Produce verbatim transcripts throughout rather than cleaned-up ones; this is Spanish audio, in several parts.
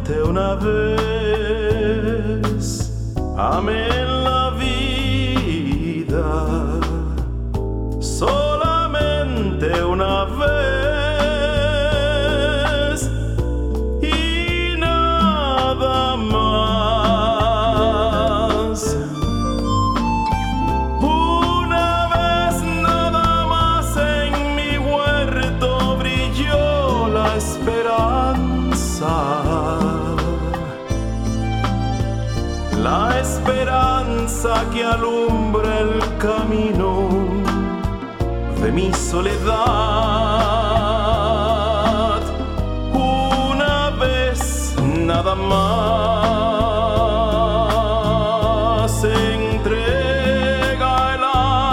solamente una vez amé en la vida, solamente una vez y nada más. Una vez nada más en mi huerto brilló la esperanza. La esperanza que alumbra el camino de mi soledad. Una vez nada más se entrega el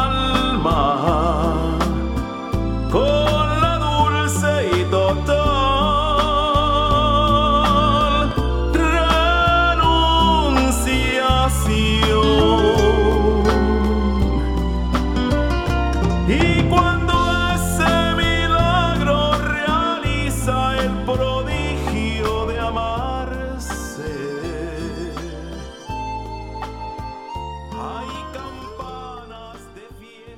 alma con la dulce y total y cuando ese milagro realiza el prodigio,